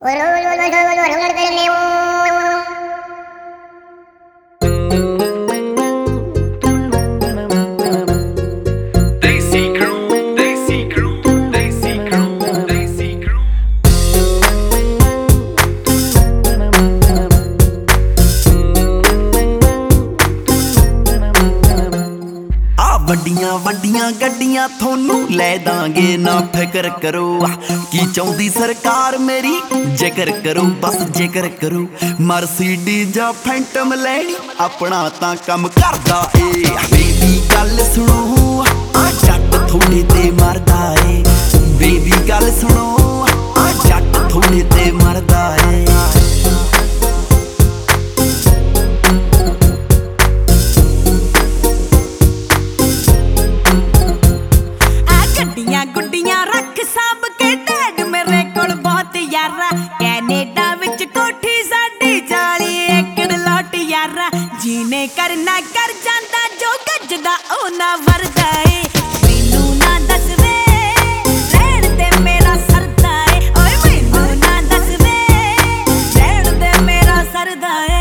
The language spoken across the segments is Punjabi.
ਵੱਡੀਆਂ ਵੱਡੀਆਂ ਗੱਡੀਆਂ ਤੁਹਾਨੂੰ ਲੈ ਦਾਂਗੇ ਨਾ ਫਿਕਰ ਕਰੋ ਕੀ ਚਾਹੁੰਦੀ ਸਰਕਾਰ ਮੇਰੀ ਜ਼ਿਕਰ ਕਰੋ ਬਸ ਜ਼ਿਕਰ ਕਰੋ ਮਰਸੀਡੀਜ਼ ਜਾਂ ਫੈਂਟਮ ਲੈਣੀ ਆਪਣਾ ਤਾਂ ਕੰਮ ਕਰਦਾ ਏ ਬੇਬੀ ਗੱਲ ਸੁਣੋ ਆ ਜੱਟ ਥੋੜੇ ਤੇ ਮਰਦਾ ਏ ਬੇਬੀ ਗੱਲ ਸੁਣੋ ਆ ਜੱਟ ਥੋੜੇ ਤੇ ਮਰਦਾ ਏ ਗੁੱਡੀਆਂ ਰੱਖ ਸਾਂਭ ਕੇ ਡੈਡ ਮੇਰੇ ਕੋਲ ਬਹੁਤ ਯਾਰਾ ਕੈਨੇਡਾ ਵਿੱਚ ਕੋਠੀ ਸਾਡੀ 40 ਏਕੜ ਲੋਟ ਯਾਰਾ ਜੀਨੇ ਕਰਨਾ ਕਰ ਜਾਂਦਾ ਜੋ ਗੱਜਦਾ ਉਹ ਨਾ ਵਰਦਾ ਏ ਮੈਨੂੰ ਨਾ ਦੱਸ ਵੇ ਰਹਿਣ ਦੇ ਮੇਰਾ ਸਰਦਾ ਏ ਓਏ ਮੈਨੂੰ ਨਾ ਦੱਸ ਵੇ ਰਹਿਣ ਦੇ ਮੇਰਾ ਸਰਦਾ ਏ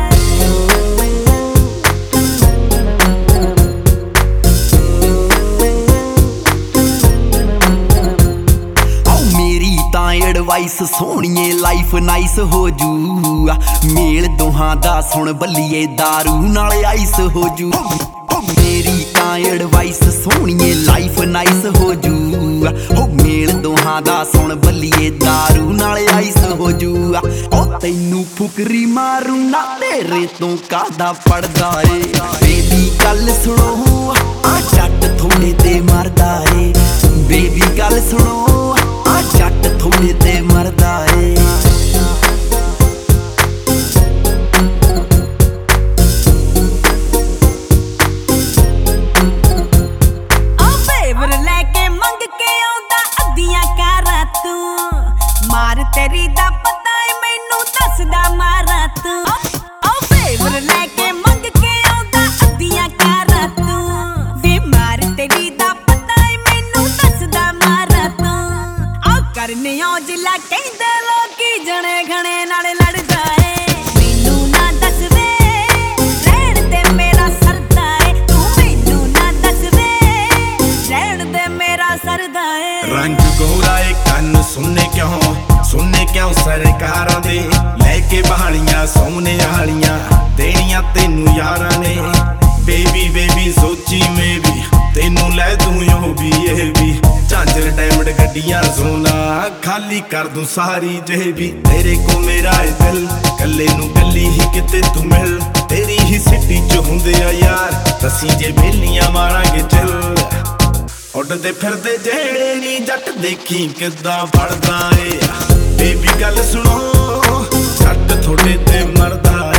ਐਡਵਾਈਸ ਸੋਹਣੀਏ ਲਾਈਫ ਨਾਈਸ ਹੋ ਜੂ ਮੇਲ ਦੋਹਾਂ ਦਾ ਸੁਣ ਬੱਲੀਏ ਦਾਰੂ ਨਾਲ ਆਈਸ ਹੋ ਜੂ ਮੇਰੀ ਤਾਂ ਐਡਵਾਈਸ ਸੋਹਣੀਏ ਲਾਈਫ ਨਾਈਸ ਹੋ ਜੂ ਹੋ ਮੇਲ ਦੋਹਾਂ ਦਾ ਸੁਣ ਬੱਲੀਏ ਦਾਰੂ ਨਾਲ ਆਈਸ ਹੋ ਜੂ ਉਹ ਤੈਨੂੰ ਫੁਕਰੀ ਮਾਰੂ ਨਾ ਤੇਰੇ ਤੋਂ ਕਾਹਦਾ ਪੜਦਾ ਏ ਬੇਬੀ ਗੱਲ ਸੁਣੋ ਆ ਜੱਟ ਥੋੜੇ ਤੇ ਮਰਦਾ ਏ ਬੇਬੀ ਗੱਲ ਸੁਣੋ ਆ ਜੱਟ ਥੋੜੇ ਤੇ ਮਰਦਾ ਏ ਉਹ ਫੇਵਰ ਲੈ ਕੇ ਮੰਗ ਕੇ ਆਉਂਦਾ ਅੱਧੀਆਂ ਕਾਰਾਂ ਤੂੰ ਮਾਰ ਤੇਰੀ ਦਾ ਪਤਾ ਏ ਮੈਨੂੰ ਦੱਸਦਾ ਮਾਰਾ ਤੂੰ ਉਹ ਫੇਵਰ ਲੈ ਕੇ ਮੰਗ ਕੇ ਆਉਂਦਾ ਅੱਧੀਆਂ ਕਾਰਾਂ ਤੂੰ ਵੇ ਮਾਰ ਤੇਰੀ ਦਾ ਪਤਾ ਏ ਮੈਨੂੰ ਦੱਸਦਾ ਮਾਰਾ ਤੂੰ ਕਰਨੇ ਔਜਲਾ ਕਹਿੰਦੇ ਲੋਕੀ ਜਣੇ ਘਣੇ ਨਾਲ ਲੜਦਾ ਏ ਮੈਨੂੰ ਨਾ ਦੱਸ ਵੇ ਰਹਿਣ ਦੇ ਮੇਰਾ ਸਰਦਾ ਏ ਤੂੰ ਮੈਨੂੰ ਨਾ ਦੱਸ ਵੇ ਰਹਿਣ ਦੇ ਮੇਰਾ ਸਰਦਾ ਏ ਰੰਗ ਗੋਰਾ ਏ ਕੰਨ ਸੁਣਨੇ ਕਿਉਂ ਸਰਕਾਰਾਂ ਦੇ ਲੈ ਕੇ ਬਹਾਲੀਆਂ ਸੋਹਣੇ ਵਾਲੀਆਂ ਦੇਣੀਆਂ ਤੈਨੂੰ ਯਾਰਾਂ ਨੇ ਬੇਬੀ ਬੇਬੀ ਸੋਚੀ ਮੈਂ ਵੀ ਤੈਨੂੰ ਲੈ ਦੂੰ ਉਹ ਵੀ ਇਹ ਵੀ ਝਾਂਜਰ ਡਾਇਮੰਡ ਗੱਡੀਆਂ ਸੋਨਾ ਖਾਲੀ ਕਰ ਦੂੰ ਸਾਰੀ ਜੇਬੀ ਤੇਰੇ ਕੋ ਮੇਰਾ ਏ ਦਿਲ ਕੱਲੇ ਨੂੰ ਕੱਲੀ ਹੀ ਕਿਤੇ ਤੂੰ ਮਿਲ ਤੇਰੀ ਹੀ ਸਿੱਟੀ ਚ ਹੁੰਦੇ ਆ ਯਾਰ ਅਸੀਂ ਜੇ ਬੇਲੀਆਂ ਮਾਰਾਂਗੇ ਚੱਲ ਉੱਡਦੇ ਫਿਰਦੇ ਜਿਹੜੇ ਨੀ ਜੱਟ ਦੇਖੀ ਕਿੱਦਾਂ ਫੜਦਾ ਏ ਬੇਬੀ ਗੱਲ ਸੁਣੋ ਜੱਟ ਥੋੜੇ ਤੇ ਮਰਦਾ